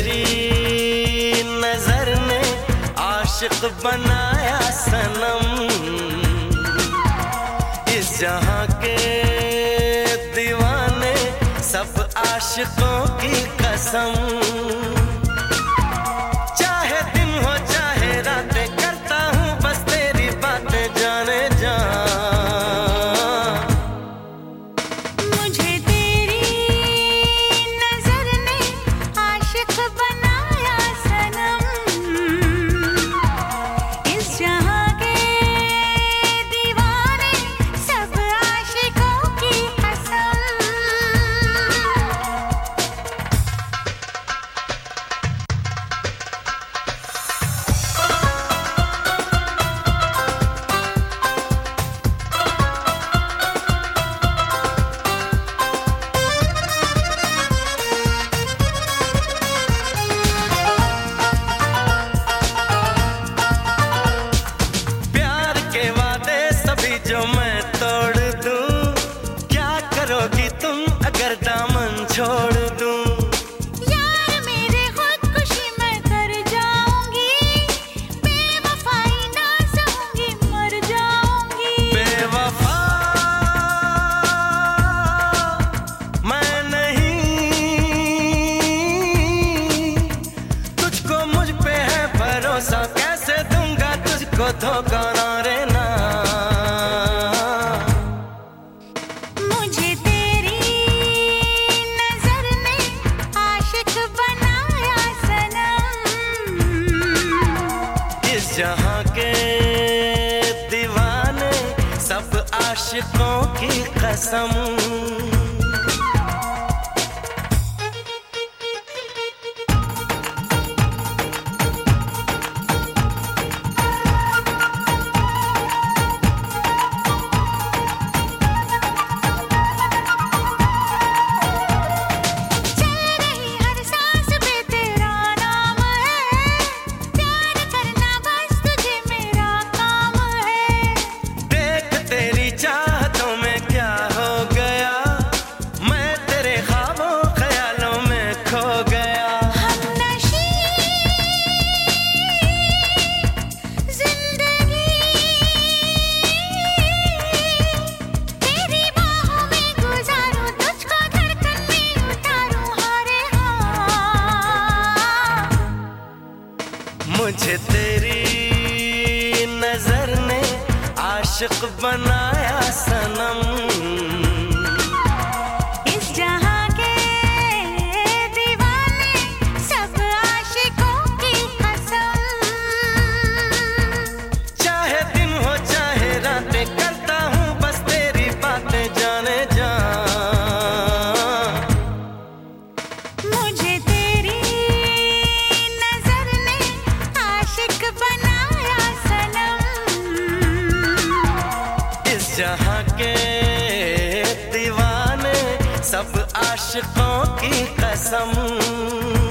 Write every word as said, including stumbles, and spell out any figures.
तेरी नजर ने आशिक बनाया सनम, इस जहां के दीवाने सब आशिकों की कसम। चाहे दिन हो चाहे रातें करता हूँ बस तेरी बातें जाने जा। जो मैं तोड़ दूं, क्या करोगी तुम अगर दामन छोड़ दूं? यार मेरे खुदकुशी मैं कर जाऊंगी, बेवफाई ना सहूंगी मर जाऊंगी। बेवफा मैं नहीं, तुझको मुझ पे है भरोसा, कैसे दूंगा तुझको धोखा ना रे ना। जहां के दीवाने सब आशिकों की कसम। मुझे तेरी नजर ने आशिक बनाया सनम, इस जहां के दीवाने सब आशिकों की कसम। चाहे दिन हो चाहे रातें करता हूँ बस तेरी बातें जाने जा। मुझे तेरी नजर ने आशिक बनाया सनम, इस जहां के दीवाने सब आशिकों की कसम।